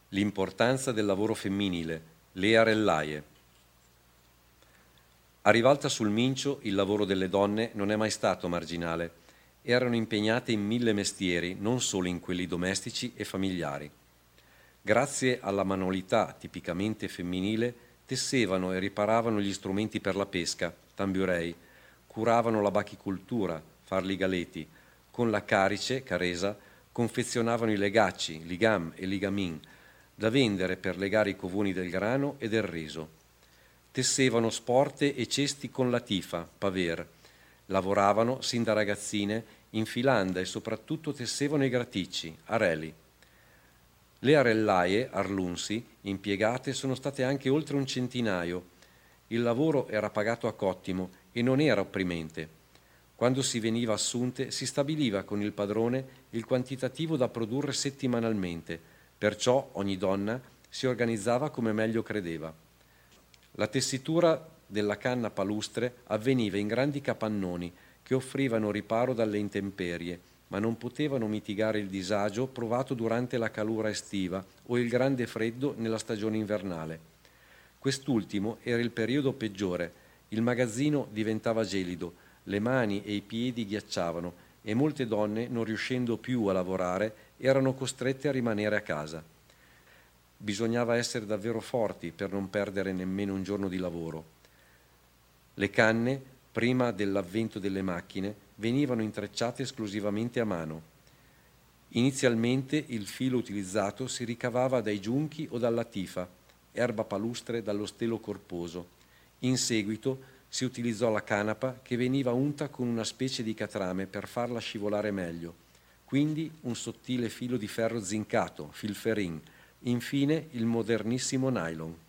L'importanza del lavoro femminile, le arellaie. A Rivalta sul Mincio il lavoro delle donne non è mai stato marginale. Erano impegnate in 1000 mestieri, non solo in quelli domestici e familiari. Grazie alla manualità tipicamente femminile, tessevano e riparavano gli strumenti per la pesca, tamburei, curavano la bachicoltura, farligaleti, con la carice, caresa, confezionavano i legacci, ligam e ligamin, da vendere per legare i covoni del grano e del riso. Tessevano sporte e cesti con la tifa, paver. Lavoravano, sin da ragazzine, in filanda e soprattutto tessevano i graticci, areli. Le arellaie, arlunsi, impiegate sono state anche oltre un centinaio. Il lavoro era pagato a cottimo e non era opprimente. Quando si veniva assunte si stabiliva con il padrone il quantitativo da produrre settimanalmente, perciò ogni donna si organizzava come meglio credeva. La tessitura della canna palustre avveniva in grandi capannoni che offrivano riparo dalle intemperie, ma non potevano mitigare il disagio provato durante la calura estiva o il grande freddo nella stagione invernale. Quest'ultimo era il periodo peggiore, il magazzino diventava gelido, le mani e i piedi ghiacciavano e molte donne, non riuscendo più a lavorare, erano costrette a rimanere a casa. Bisognava essere davvero forti per non perdere nemmeno un giorno di lavoro. Le canne, prima dell'avvento delle macchine, venivano intrecciate esclusivamente a mano. Inizialmente il filo utilizzato si ricavava dai giunchi o dalla tifa, erba palustre dallo stelo corposo. In seguito si utilizzò la canapa che veniva unta con una specie di catrame per farla scivolare meglio, quindi un sottile filo di ferro zincato, filferin, infine il modernissimo nylon.